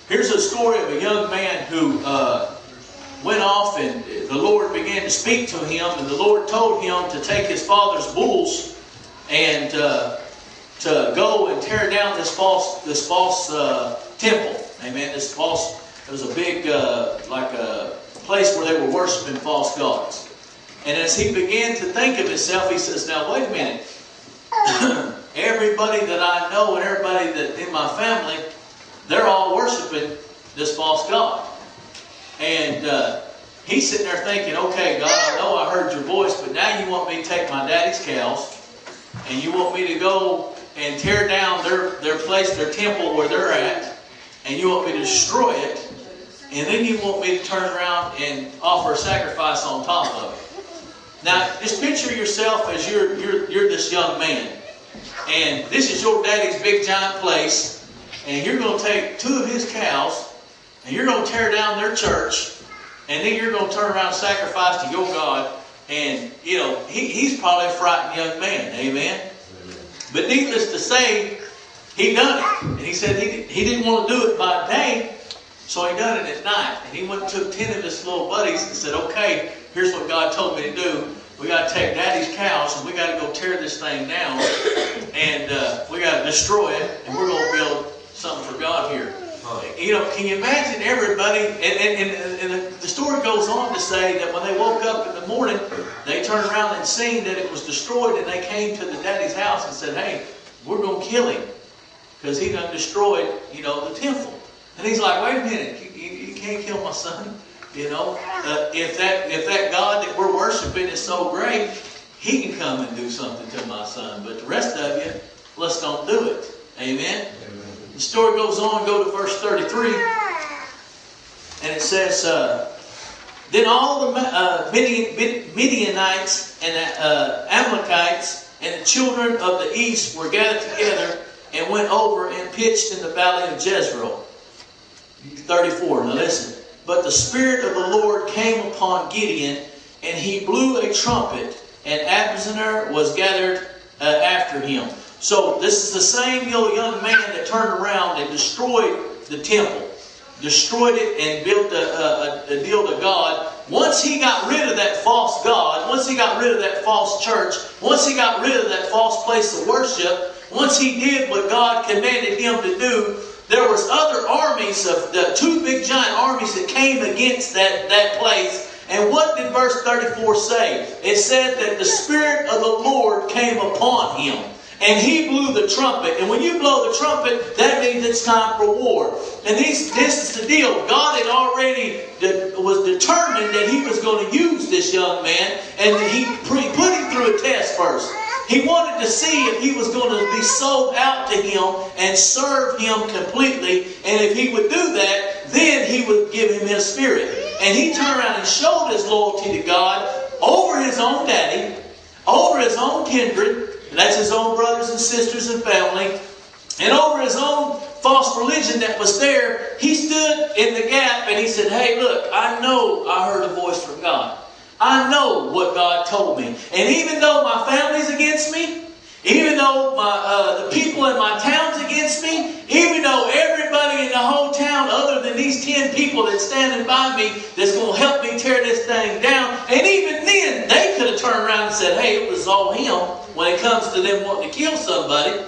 Here's a story of a young man who went off, and the Lord began to speak to him, and the Lord told him to take his father's bulls and to go and tear down this false temple. Amen. This false. It was a big like a place where they were worshiping false gods. And as he began to think of himself, he says, "Now wait a minute. Everybody that I know and everybody that in my family, they're all worshiping this false god." And he's sitting there thinking, "Okay, God, I know I heard your voice, but now you want me to take my daddy's cows, and you want me to go and tear down their place, their temple where they're at, and you want me to destroy it, and then you want me to turn around and offer a sacrifice on top of it." Now, just picture yourself as you're this young man, and this is your daddy's big giant place, and you're going to take 2 of his cows, and you're going to tear down their church, and then you're going to turn around and sacrifice to your God. And, you know, he's probably a frightened young man. Amen? But needless to say, he done it. And he said he didn't want to do it by day, so he done it at night. And he went and took 10 of his little buddies and said, "Okay, here's what God told me to do. We got to take Daddy's cows, and we got to go tear this thing down, and we got to destroy it, and we're going to build something for God here." You know, can you imagine everybody? And the story goes on to say that when they woke up in the morning, they turned around and seen that it was destroyed, and they came to the daddy's house and said, "Hey, we're going to kill him because he done destroyed, you know, the temple." And he's like, "Wait a minute, you can't kill my son. You know, if that God that we're worshiping is so great, he can come and do something to my son. But the rest of you, let's don't do it." Amen. The story goes on. Go to verse 33, and it says, "Then all the Midianites and Amalekites and the children of the east were gathered together and went over and pitched in the valley of Jezreel." 34. Now listen. "But the Spirit of the Lord came upon Gideon, and he blew a trumpet, and Abner was gathered after him." So this is the same young man that turned around and destroyed the temple, destroyed it, and built a deal to God. Once he got rid of that false god, once he got rid of that false church, once he got rid of that false place of worship, once he did what God commanded him to do, there was other armies of the 2 big giant armies that came against that place. And what did verse 34 say? It said that the Spirit of the Lord came upon him, and he blew the trumpet. And when you blow the trumpet, that means it's time for war. And this is the deal. God had already was determined that he was going to use this young man, and he put him through a test first. He wanted to see if he was going to be sold out to him and serve him completely. And if he would do that, then he would give him his spirit. And he turned around and showed his loyalty to God over his own daddy, over his own kindred, that's his own brothers and sisters and family, and over his own false religion that was there. He stood in the gap and he said, "Hey, look, I know I heard a voice from God. I know what God told me. And even though my family's against me, even though the people in my town's against me, even though everybody in the whole town other than these 10 people that's standing by me that's going to help me tear this thing down," and even then they could have turned around and said, "Hey, it was all him," when it comes to them wanting to kill somebody,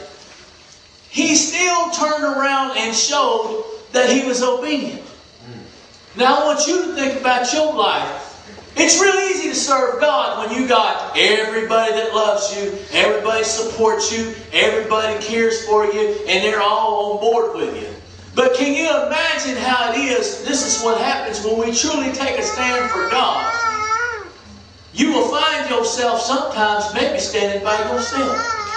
he still turned around and showed that he was obedient. Now I want you to think about your life. It's really easy to serve God when you got everybody that loves you, everybody supports you, everybody cares for you, and they're all on board with you. But can you imagine how it is? This is what happens when we truly take a stand for God. You will find yourself sometimes maybe standing by yourself,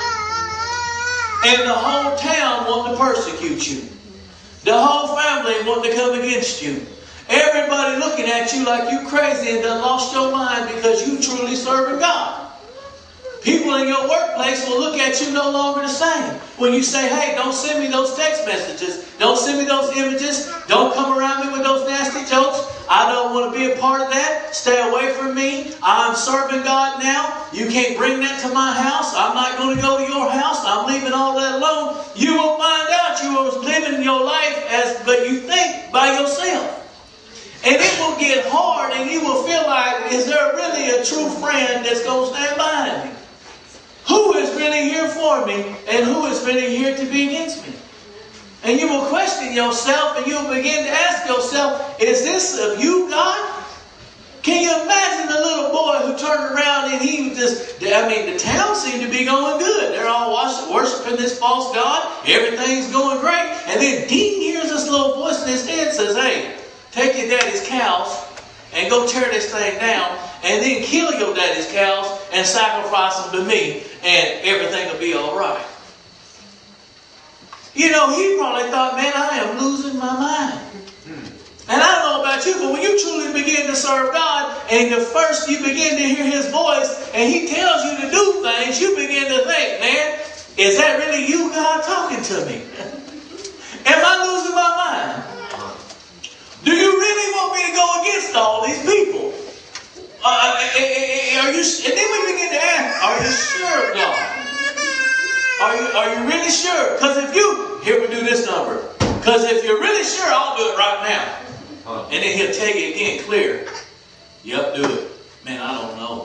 and the whole town wanting to persecute you, the whole family wanting to come against you. Everybody looking at you like you crazy and done lost your mind because you truly serving God. People in your workplace will look at you no longer the same. When you say, "Hey, don't send me those text messages. Don't send me those images. Don't come around me with those nasty jokes. I don't want to be a part of that. Stay away from me. I'm serving God now. You can't bring that to my house. I'm not going to go to your house. I'm leaving all that alone." You will find out you are living your life but you think by yourself. And it will get hard and you will feel like, is there really a true friend that's going to stand behind me? Who is really here for me and who is really here to be against me? And you will question yourself and you will begin to ask yourself, is this of you, God? Can you imagine the little boy who turned around and he was just, the town seemed to be going good. They're all worshiping this false god. Everything's going great. And then Dean hears this little voice in his head says, hey, take your daddy's cows and go tear this thing down and then kill your daddy's cows and sacrifice them to me and everything will be all right. You know, he probably thought, man, I am losing my mind. And I don't know about you, but when you truly begin to serve God and you begin to hear His voice and He tells you to do things, you begin to think, man, is that really you, God, talking to me? Am I losing my mind? Do you really want me to go against all these people? Are you? And then we begin to ask, are you sure, God? Are you really sure? Because if you, here we do this number. Because if you're really sure, I'll do it right now. And then He'll tell you again, clear. Yep, do it. Man, I don't know.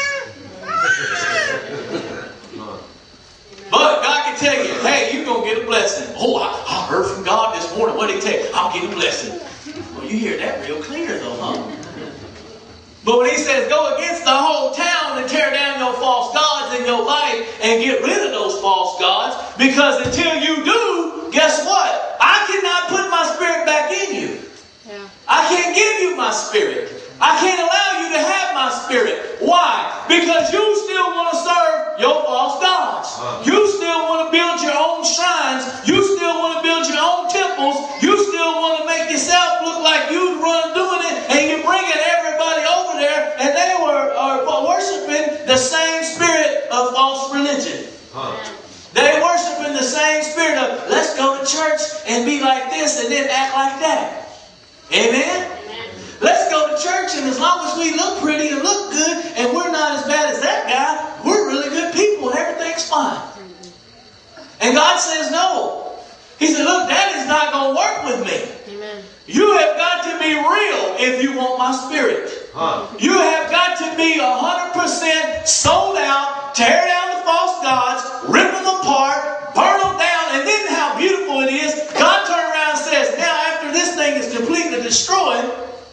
But God can tell you, hey, you're going to get a blessing. Oh, I heard from God this morning. What did He tell you? I'll get a blessing. Well, you hear that real clear though, huh? But when He says go against the whole town and tear down your false gods in your life and get rid of those false gods, because until you do, guess what? I cannot put my spirit back in you. Yeah. I can't give you my spirit. I can't allow you to have my spirit. Why? Because you still want to serve your false gods. You still want to build your own shrines. You still want to build your own temples. You still want to make yourself look like you'd run doing it, and you're bringing everybody over there, and they are worshiping the same spirit of false religion. They worshiping the same spirit of, let's go to church and be like this and then act like that. Amen? Let's go to church, and as long as we look pretty and look good and we're not as bad as that guy, we're really good people and everything's fine. And God says no. He said, look, that is not going to work with me. Amen. You have got to be real if you want my spirit. You have got to be 100% sold out, tear down the false gods, rip them apart, burn them down, and then how beautiful it is. God turned around and says, now after this thing is completely destroyed,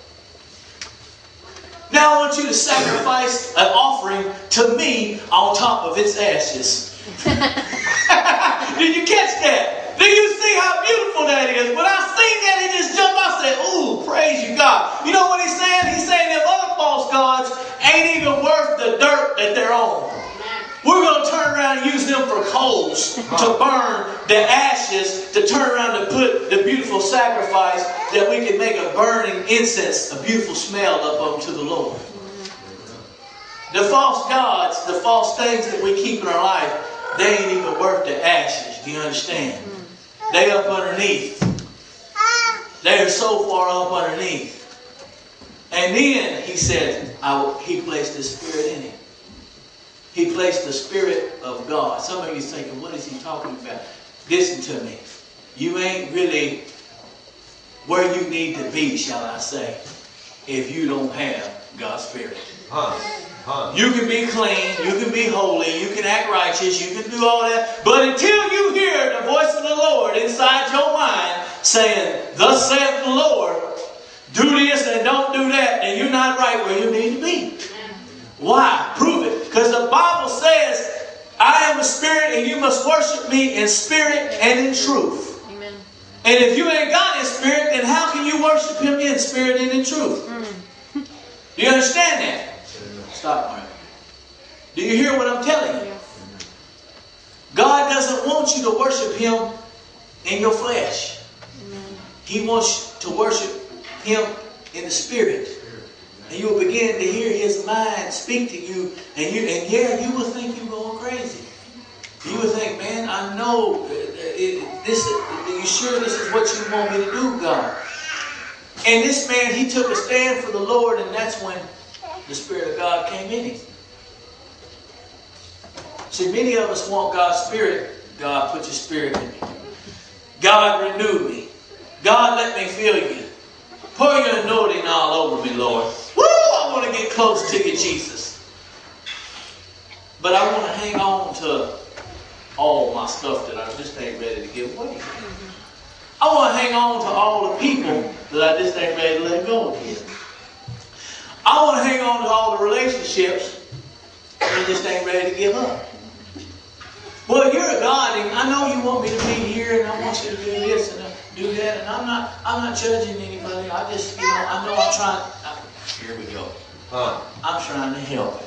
now I want you to sacrifice an offering to me on top of its ashes. Did you catch that? Do you see how beautiful that is? When I seen that, it just jumped. I said, ooh, praise you, God. You know what He's saying? He's saying them other false gods ain't even worth the dirt that they're on. We're going to turn around and use them for coals to burn the ashes, to turn around and put the beautiful sacrifice that we can make a burning incense, a beautiful smell up unto the Lord. The false gods, the false things that we keep in our life, they ain't even worth the ashes. Do you understand? They up underneath. They are so far up underneath. And then He said, He placed His Spirit in him. He placed the Spirit of God. Some of you are thinking, what is he talking about? Listen to me. You ain't really where you need to be, shall I say, if you don't have God's Spirit. You can be clean, you can be holy, you can act righteous, you can do all that. But until you hear the voice of the Lord inside your mind saying, thus saith the Lord, do this and don't do that, then you're not right where you need to be. Why? Prove it. Because the Bible says, I am a spirit and you must worship me in spirit and in truth. Amen. And if you ain't got His Spirit, then how can you worship Him in spirit and in truth? Do you understand that? Stop, Mark. Do you hear what I'm telling you? God doesn't want you to worship Him in your flesh. He wants to worship Him in the Spirit. And you will begin to hear His mind speak to you. And you will think you're going crazy. You will think, man, I know. Are you sure this is what you want me to do, God? And this man, he took a stand for the Lord, and that's when the Spirit of God came in him. See, many of us want God's Spirit. God, put your Spirit in me. God, renew me. God, let me feel you. Pour your anointing all over me, Lord. Woo! I want to get close to you, Jesus. But I want to hang on to all my stuff that I just ain't ready to give away. I want to hang on to all the people that I just ain't ready to let go of yet. I want to hang on to all the relationships that I just ain't ready to give up. Well, you're a God, and I know you want me to be here, and I want you to do this and do that, and I'm not judging anybody. I just, I know I'm trying. Here we go. I'm trying to help.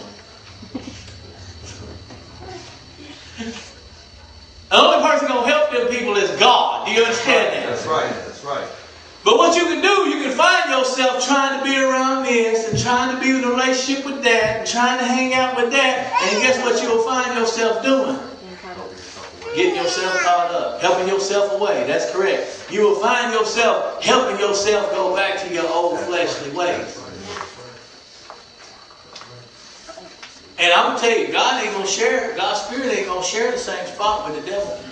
The only person going to help them people is God. Do you understand that? That's right. That's right. But what you can do, you can find yourself trying to be around this and trying to be in a relationship with that and trying to hang out with that. And guess what you'll find yourself doing? Getting yourself caught up. Helping yourself away. That's correct. You will find yourself helping yourself go back to your old fleshly ways. And I'm going to tell you, God ain't going to share, God's Spirit ain't going to share the same spot with the devil.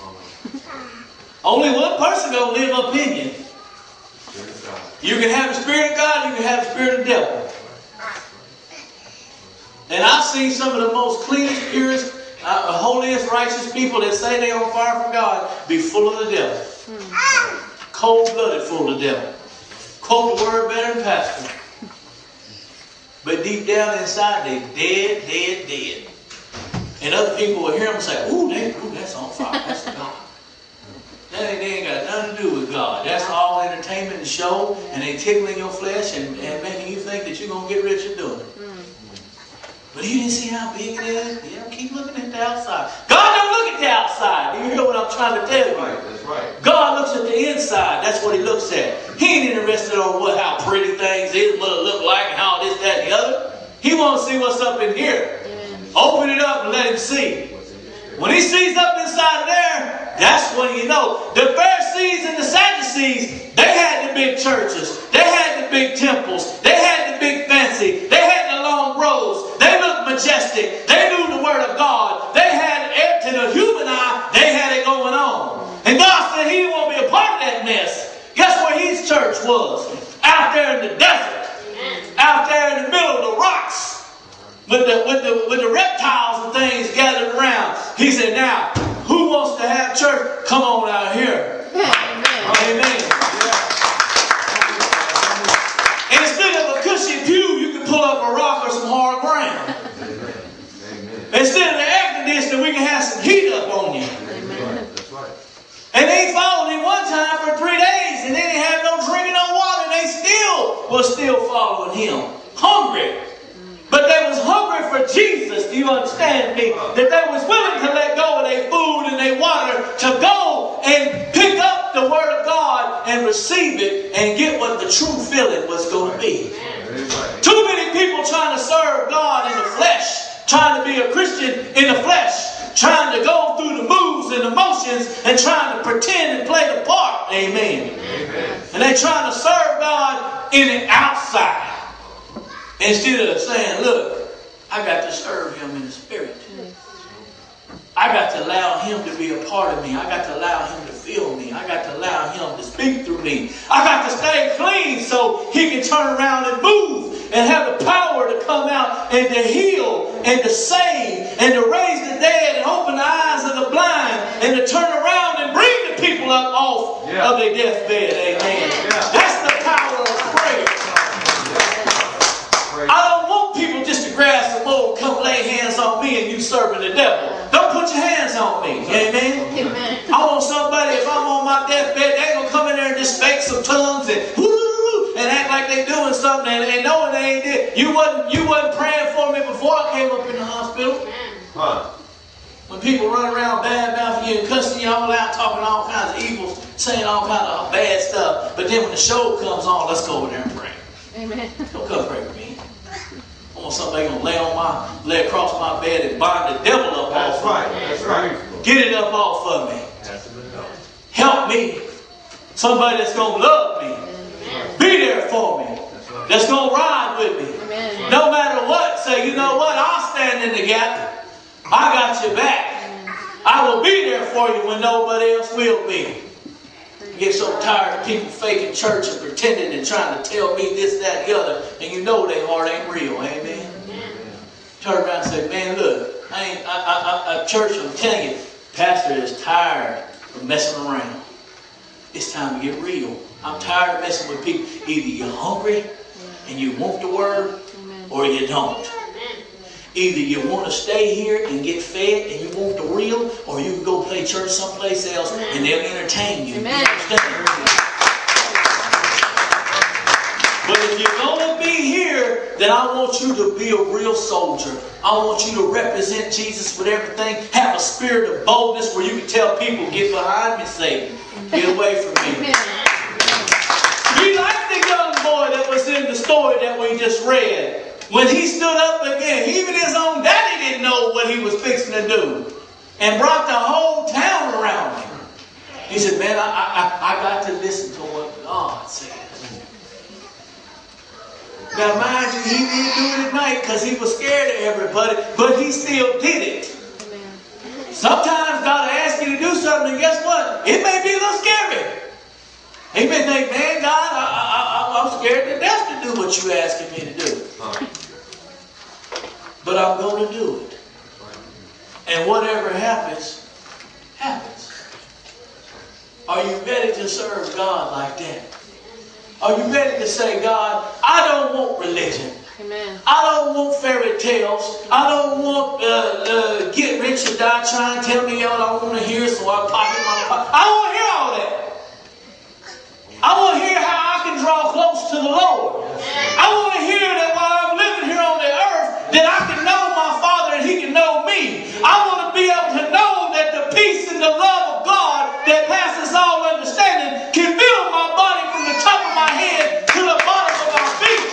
Only one person going to live up in you. You can have the Spirit of God, you can have the Spirit of the devil. And I've seen some of the most cleanest, purest, holiest, righteous people that say they're on fire for God be full of the devil. Cold-blooded full of the devil. Quote the word better than pastor. But deep down inside, they dead. And other people will hear them say, ooh, that's on fire. That's God. They ain't got nothing to do with God. That's all entertainment and show, and they tickling your flesh and making you think that you're going to get rich at doing it. But you didn't see how big it is? Yeah, keep looking at the outside. God don't look at the outside. Do you hear what I'm trying to tell you? That's right. God looks at the inside. That's what He looks at. He ain't interested on how pretty things is, what it look like, and how this, that, and the other. He wants to see what's up in here. Open it up and let Him see. When He sees up inside of there, that's when you know. The Pharisees and the Sadducees, they had the big churches. They had the big temples. They had the big fancy. They had the long robes. They looked majestic. They knew the Word of God. They had, to the human eye, they had it going on. And God said He didn't want to be a part of that mess. Guess where His church was? Out there in the desert. Out there in the middle of the rocks. With the reptiles and things gathered around. He said, now, who wants to have church? Come on out here. Amen. And instead of a cushy pew, you can pull up a rock or some hard ground. Instead of the air conditioner, we can have some heat up on you. And they followed Him one time for 3 days, and then they had no drinking, no water, and they was still following Him. Hungry. But they was hungry for Jesus, do you understand me? That they was willing to let go of their food and their water to go and pick up the Word of God and receive it and get what the true feeling was going to be. Too many people trying to serve God in the flesh, trying to be a Christian in the flesh, trying to go through the moves and the motions and trying to pretend and play the part. Amen. And they trying to serve God in the outside. Instead of saying, look, I got to serve Him in the Spirit. I got to allow Him to be a part of me. I got to allow Him to feel me. I got to allow Him to speak through me. I got to stay clean so He can turn around and move and have the power to come out and to heal and to save and to raise the dead and open the eyes of the blind and to turn around and bring the people up off of their deathbed. Amen. That's the power of prayer. I don't want people just to grab some more, come lay hands on me and you serving the devil. Don't put your hands on me. Amen? I want somebody, if I'm on my deathbed, they ain't going to come in there and just fake some tongues and act like they doing something and knowing they ain't did. You wasn't praying for me before I came up in the hospital. When people run around bad mouthing you and cussing you all out, talking all kinds of evils, saying all kinds of bad stuff. But then when the show comes on, let's go over there and pray. Amen. Don't come pray with me. I want somebody gonna lay across my bed and bind the devil up off of me. That's right. Get it up off of me. Help me. Somebody that's gonna love me. Be there for me. That's gonna ride with me. No matter what, say, you know what? I'll stand in the gap. I got your back. I will be there for you when nobody else will be. I get so tired of people faking church and pretending and trying to tell me this, that, the other, and you know their heart ain't real. Amen. Turn around and say, man, look, church, I'm telling you, pastor is tired of messing around. It's time to get real. I'm tired of messing with people. Either you're hungry and you want the word, or you don't. Either you want to stay here and get fed and you want the real, or you can go play church someplace else and they'll entertain you. Amen. But if you're going to be here, then I want you to be a real soldier. I want you to represent Jesus with everything. Have a spirit of boldness where you can tell people, get behind me, Satan. Get away from me. We like the young boy that was in the story that we just read. When he stood up again, even his own daddy didn't know what he was fixing to do. And brought the whole town around him. He said, man, I got to listen to what God said. Now mind you, he didn't do it at night because he was scared of everybody, but he still did it. Sometimes God will ask you to do something, and guess what? It may be a little scary. He may think, man, God, I'm scared to death to do what you're asking me to do. But I'm going to do it. And whatever happens, happens. Are you ready to serve God like that? Are you ready to say, God, I don't want religion. Amen. I don't want fairy tales. I don't want get rich or die trying to tell me what I want to hear so I pocket my pocket. I don't want to hear all that. I want to hear how I can draw close to the Lord. I want to hear that while I'm living here on the earth, that I can know my Father and He can know me. I want to be able to know that the peace and the love of God that passes all understanding can fill my body from the top of my head to the bottom of my feet.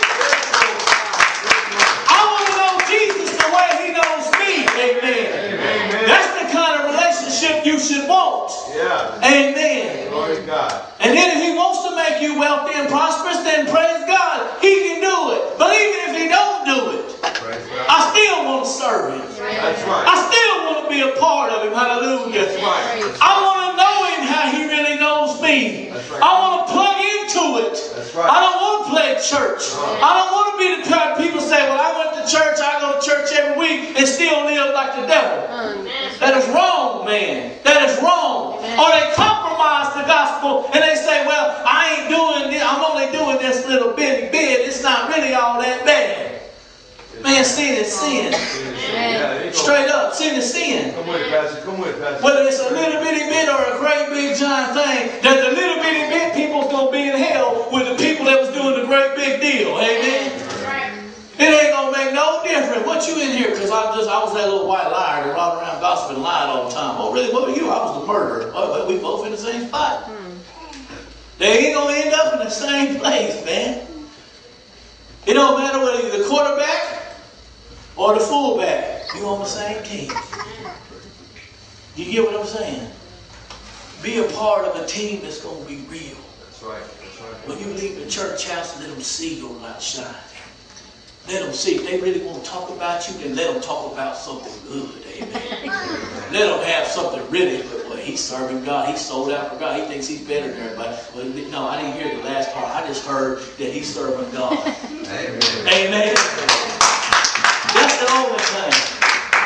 I want to know Jesus the way He knows me. Amen. Amen. That's the kind of relationship you should want. Yeah. Amen. Glory to God. And then if He wants to make you wealthy and prosperous, then praise God, He can do it. But even if He don't do it, I still want to serve Him. That's right. I still want to be a part of Him. Hallelujah. That's right. I want to know Him how He really knows me. That's right. I want to plug into it. That's right. I don't want to play church. I don't want to be the type of people say, well, I went to church, I go to church every week and still live like the devil. That is wrong, man. That is wrong. Or they compromise the gospel and they say, well, I ain't doing this. I'm only doing this little bitty bit. It's not really all that bad. Man, sin is sin. Yeah, Straight up, sin is sin. Come with it, Pastor. Come with it, Pastor. Whether it's a little bitty bit or a great big giant thing, that the little bitty bit people's going to be in hell with the people that was doing the great big deal. Amen? It ain't going to make no difference. What you in here? Because I was that little white liar that run around gossiping and lied all the time. Oh, really? What were you? I was the murderer. Oh, we both in the same spot. They ain't going to end up in the same place, man. It don't matter whether you're the quarterback or the fullback. You're on the same team. You get what I'm saying? Be a part of a team that's going to be real. That's right. That's right. When you leave the church house, let them see your light shine. Let them see. If they really want to talk about you, then let them talk about something good. Amen. Let them have something really good. Well, he's serving God. He's sold out for God. He thinks he's better than everybody. Well, no, I didn't hear the last part. I just heard that he's serving God. Amen. Amen. That's the only thing.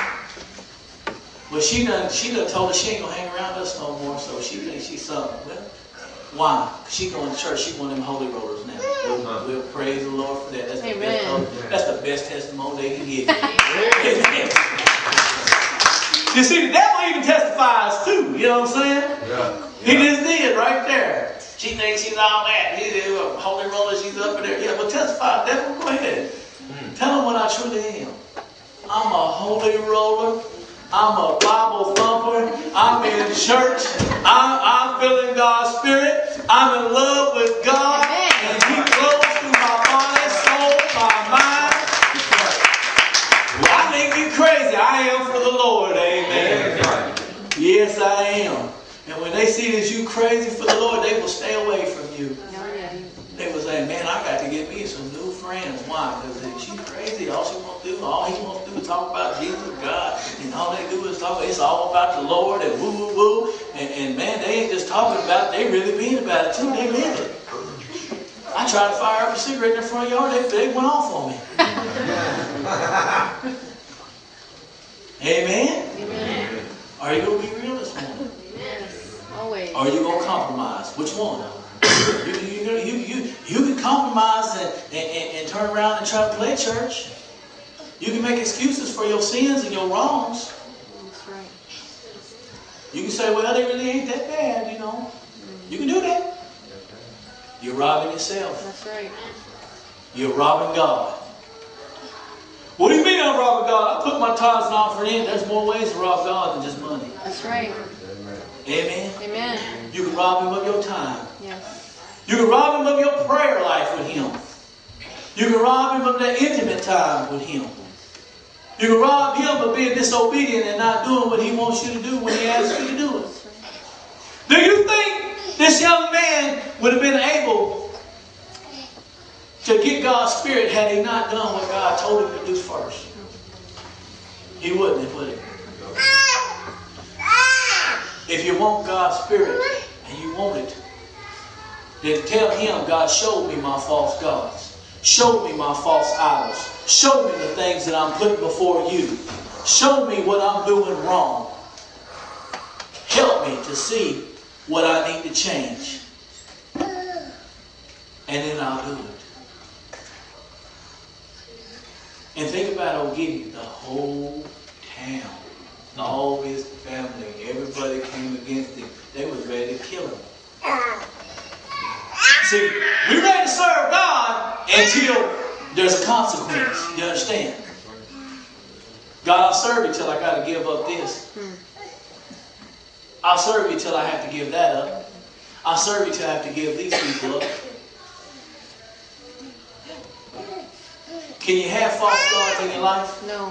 But she done told us she ain't going to hang around us no more, so she thinks she's something. Well, why? Because she going to church. She one of them holy rollers now. We'll praise the Lord for that. That's the best testimony they can give. Amen. You see, the devil even testifies too. You know what I'm saying? Yeah. He just did right there. She thinks she's all that. He's a holy roller. She's up in there. Yeah, but testify. Devil, go ahead. Tell them what I truly am. I'm a holy roller. I'm a Bible thumper. I'm in church. I'm feeling God's Spirit. I'm in love with God. And He flows through my body, soul, my mind. Well, I think you're crazy. I am for the Lord. Amen. Yes, I am. And when they see that you crazy for the Lord, they will stay away from you. They will say, man, I got to get me some new friends. Why? Because if she's crazy, all he wants to do is talk about Jesus, God, and all they do is talk. It's all about the Lord and woo, woo, woo. And man, they ain't just talking about it, they really mean about it too. They live it. I tried to fire up a cigarette in the front yard, they went off on me. Amen? Amen. Are you going to be real this morning? Yes. Always. Or are you going to compromise? Which one? You can compromise and turn around and try to play church. You can make excuses for your sins and your wrongs. That's right. You can say, well, they really ain't that bad, you know. You can do that. You're robbing yourself. That's right. You're robbing God. What do you mean I'm robbing God? I put my tithes and offering in. There's more ways to rob God than just money. That's right. Amen? Amen. You can rob Him of your time. Yes. You can rob Him of your prayer life with Him. You can rob Him of that intimate time with Him. You can rob Him of being disobedient and not doing what He wants you to do when He asks you to do it. Do you think this young man would have been able to get God's Spirit had he not done what God told him to do first? He wouldn't have, would he? If you want God's Spirit and you want it, then tell Him, God, show me my false gods. Show me my false idols. Show me the things that I'm putting before you. Show me what I'm doing wrong. Help me to see what I need to change. And then I'll do it. And think about Gideon, the whole town, all his family, everybody came against him. They was ready to kill him. See, we're ready to serve God until there's a consequence. You understand? God, I'll serve you till I got to give up this. I'll serve you till I have to give that up. I'll serve you till I have to give these people up. Can you have false gods in your life? No.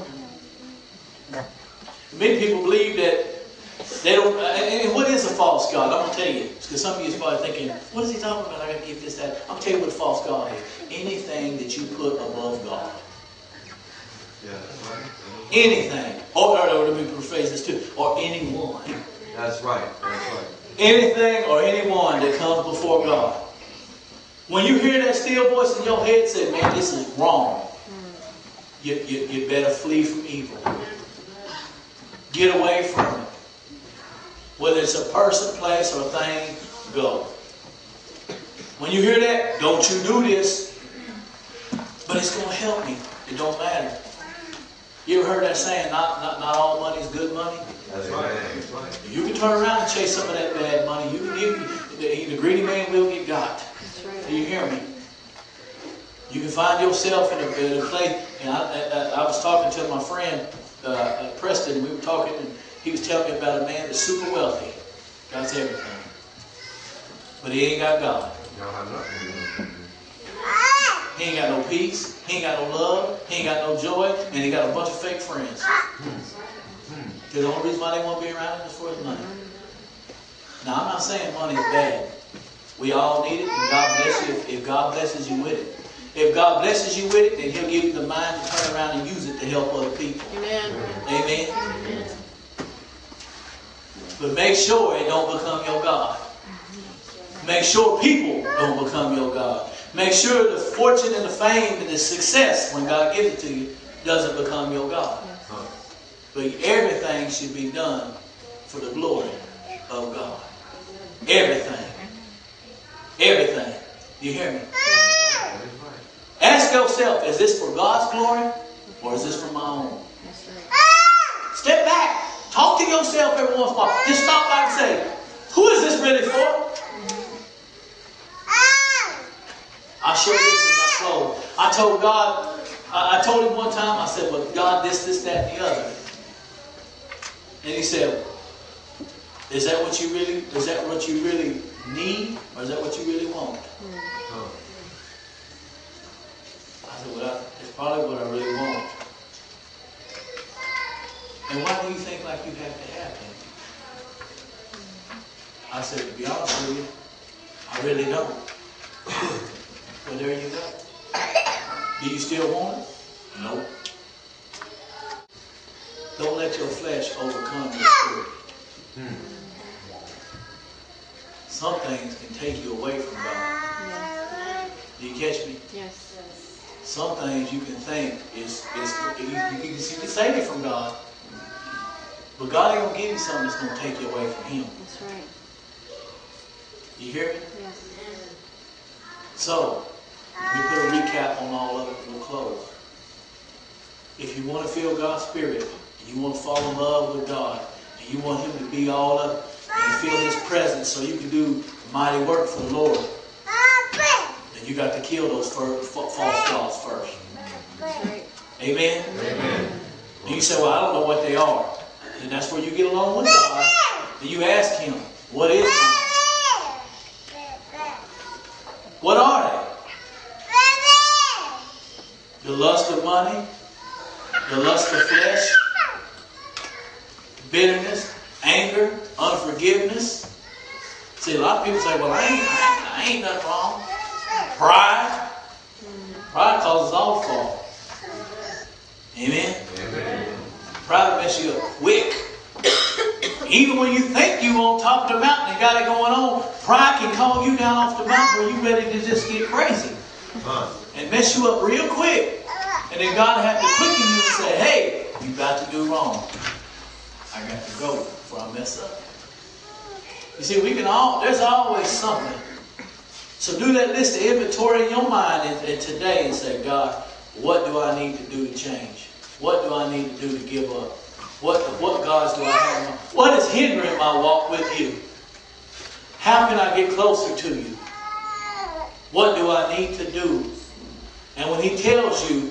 Many people believe that they don't. And what is a false god? I'm going to tell you. Because some of you are probably thinking, what is he talking about? I got to give this, that. I'm going to tell you what a false god is. Anything that you put above God. Yeah, that's right. Anything. Or let me rephrase this too. Or anyone. That's right. That's right. Anything or anyone that comes before God. When you hear that still voice in your head say, man, this is wrong. You better flee from evil. Get away from it. Whether it's a person, place, or thing, go. When you hear that, don't you do this. But it's going to help me. It don't matter. You ever heard that saying, not all money is good money? That's right. That's right. You can turn around and chase some of that bad money. The greedy man will get got. That's right. Do you hear me? You can find yourself in a place. And I was talking to my friend Preston. We were talking, and he was telling me about a man that's super wealthy, got everything, but he ain't got God. Y'all have nothing. He ain't got no peace. He ain't got no love. He ain't got no joy, and he got a bunch of fake friends. Because the only reason why they won't be around him is for his money. Now, I'm not saying money is bad. We all need it, and God bless you if God blesses you with it. If God blesses you with it, then He'll give you the mind to turn around and use it to help other people. Amen. Amen? Amen. But make sure it don't become your God. Make sure people don't become your God. Make sure the fortune and the fame and the success, when God gives it to you, doesn't become your God. But everything should be done for the glory of God. Everything. Everything. You hear me? Ask yourself, is this for God's glory or is this for my own? That's right. Step back. Talk to yourself every once in a while. Just stop back and say, who is this really for? I share this as I close. I told God, I told Him one time, I said, well, God, this, that, and the other. And He said, is that what you really need, or is that what you really want? I said, well, it's probably what I really want. And why do you think like you have to have it? I said, to be honest with you, I really don't. Well, there you go. Do you still want it? Nope. Don't let your flesh overcome your spirit. some things can take you away from God. Yes. Do you catch me? Yes. Some things you can think you can save you from God. But God ain't going to give you something that's going to take you away from Him. That's right. You hear me? Yes. So, we put a recap on all of it and we'll close. If you want to feel God's Spirit, and you want to fall in love with God, and you want Him to be all up, and you feel His presence so you can do mighty work for the Lord, then you got to kill those false gods first. That's right. Amen? Amen. And you say, well, I don't know what they are. And that's where you get along with God. And you ask Him, what is it? What are they? The lust of money, the lust of flesh, bitterness, anger, unforgiveness. See, a lot of people say, well, I ain't nothing wrong. Pride. Pride causes all fall. Amen? Amen. Pride will mess you up quick. Even when you think you on top of the mountain and got it going on, pride can call you down off the mountain where you ready to just get crazy. And mess you up real quick. And then God had to quicken you and say, hey, you about to do wrong. I got to go before I mess up. You see, there's always something. So do that list of inventory in your mind and today and say, God, what do I need to do to change? What do I need to do to give up? What gods do I have? What is hindering my walk with you? How can I get closer to you? What do I need to do? And when He tells you,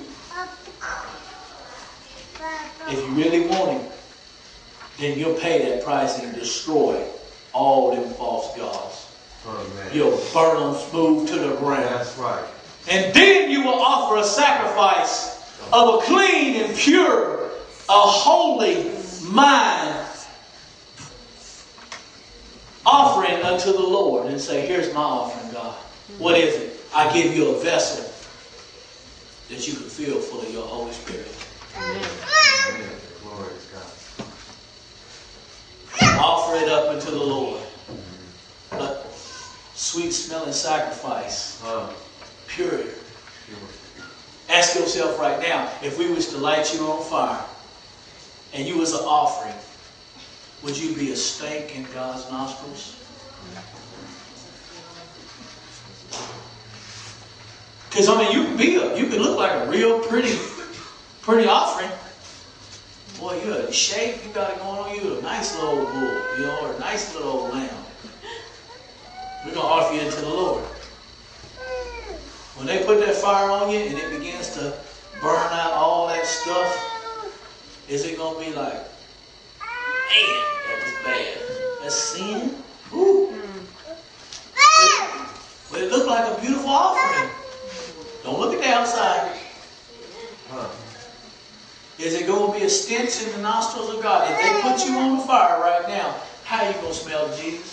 if you really want Him, then you'll pay that price and destroy all them false gods. Oh, man. You'll burn them smooth to the ground. That's right. And then you will offer a sacrifice of a clean and pure, a holy mind offering unto the Lord and say, here's my offering, God. What is it? I give you a vessel that you can fill full of your Holy Spirit. Amen. Amen. Glory to God. Offer it up unto the Lord. A sweet smelling sacrifice. Pure. Ask yourself right now, if we was to light you on fire and you was an offering, would you be a stink in God's nostrils? Because I mean, you can look like a real pretty offering. Boy, you're in shape. You got it going on. You're a nice little old bull, or a nice little old lamb. We're gonna offer you into the Lord. When they put that fire on you and it begins to burn out all that stuff, is it going to be like, man, that was bad. That's sin? Ooh. But it looked like a beautiful offering. Don't look at the outside. Is it going to be a stench in the nostrils of God? If they put you on the fire right now, how are you going to smell Jesus?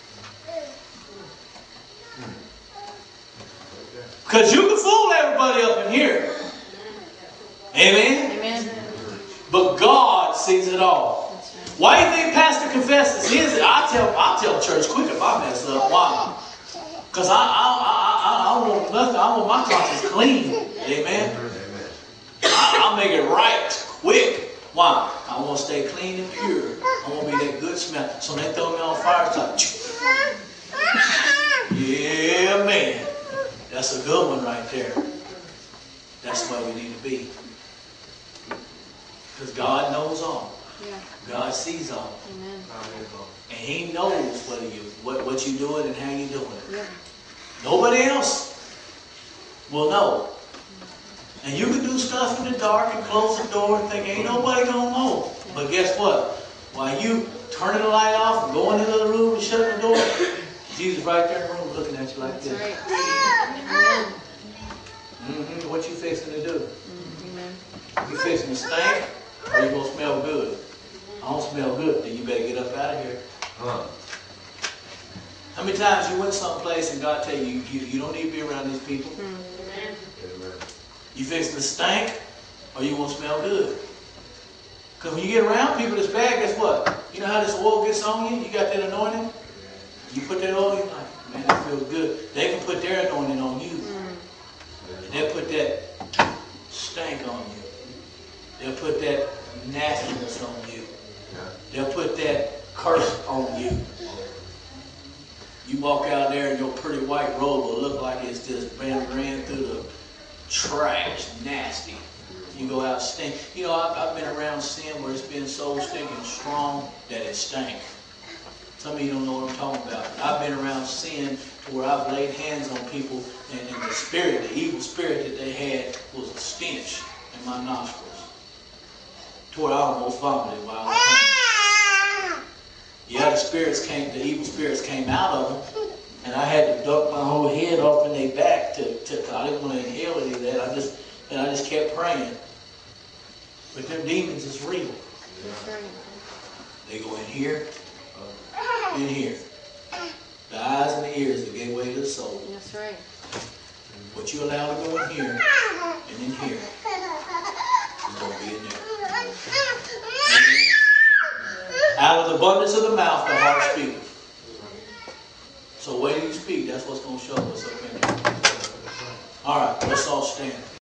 Because you can fool everybody up in here. Amen? Amen. But God sees it all. Why do you think Pastor confesses his? I'll tell church quick if I mess up. Why? Because I want nothing. I want my conscience clean. Amen? I'll make it right quick. Why? I want to stay clean and pure. I want to be that good smell. So when they throw me on fire, it's like, yeah, man. That's a good one right there. That's the way we need to be. Because God knows all. Yeah. God sees all. Amen. And He knows what you're doing and how you're doing it. Yeah. Nobody else will know. And you can do stuff in the dark and close the door and think, ain't nobody going to know. But guess what? While you turning the light off and going into the room and shutting the door, Jesus right there in the room looking at you like That's this. right. Amen. What you fixing to do? Amen. You fixing to stink or you going to smell good? I don't smell good. Then you better get up out of here. How many times you went someplace and God tell you, you don't need to be around these people? Amen. You fixing to stink or you going to smell good? Because when you get around people that's bad, guess what? You know how this oil gets on you? You got that anointing? You put that oil, you're like, man, that feels good. They can put their anointing on you. And they'll put that stank on you. They'll put that nastiness on you. They'll put that curse on you. You walk out there in your pretty white robe will look like it's just been ran through the trash, nasty. You go out stink. You know, I've been around sin where it's been so stinking strong that it stank. Some of you don't know what I'm talking about. I've been around sin where I've laid hands on people and the spirit, the evil spirit that they had was a stench in my nostrils. To where I almost vomited while I was home. Yeah, the evil spirits came out of them, and I had to duck my whole head off in their back to I didn't want to inhale any of that. I just kept praying. But them demons is real. That's right. They go in here, in here. The eyes and the ears are the gateway to the soul. That's right. What you allow to go in here and in here is going to be in there. Out of the abundance of the mouth, the heart speaketh. So where do you speak? That's what's going to show us up in there. All right, let's all stand.